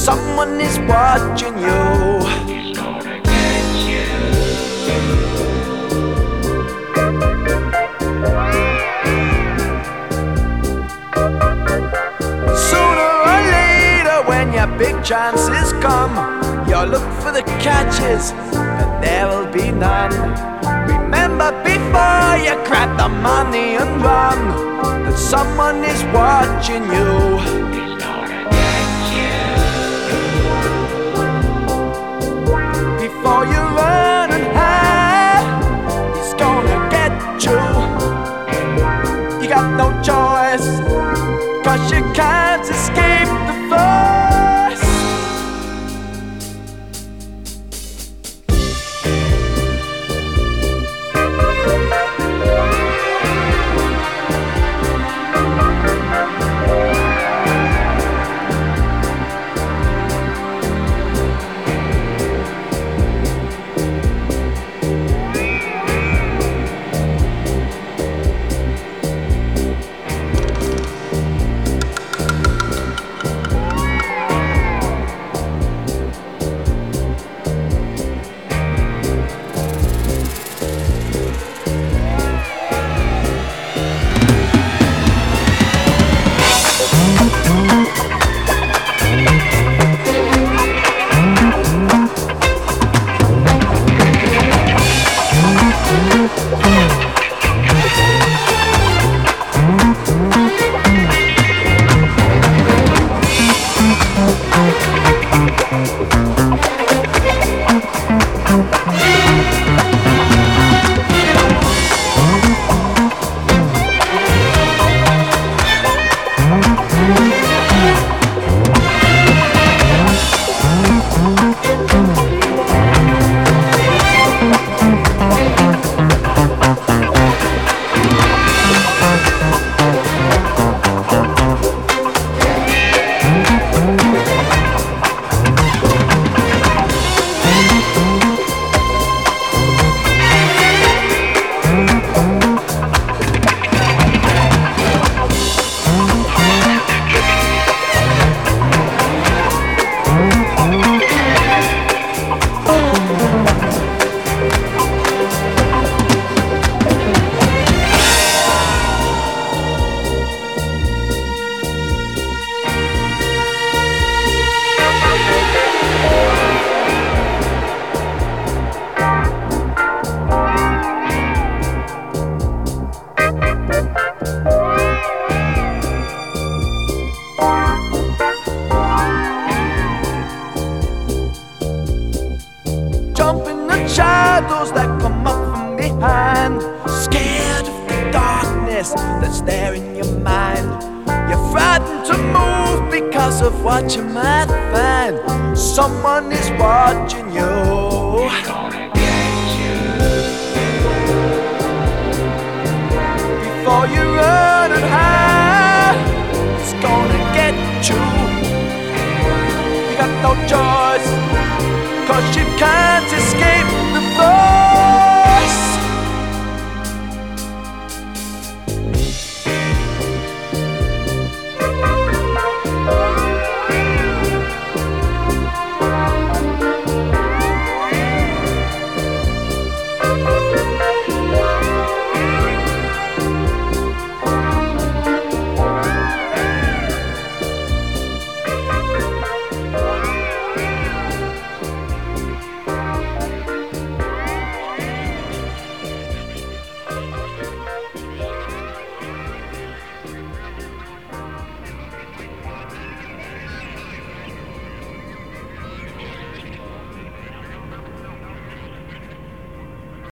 someone is watching you. He's gonna get you. Sooner or later, when your big chances come, you'll look for the catches, but there will be none. Remember before you grab the money and run, that someone is watching you. He's gonna get you. Before you run and hide, he's gonna get you. You got no choice, 'cause you can't escape the force. Jumping the shadows that come up from behind, scared of the darkness that's there in your mind. You're frightened to move because of what you might find. Someone is watching you. He's gonna get you. Before you run and hide, it's gonna get you. You got no choice, 'cause you can't escape the force.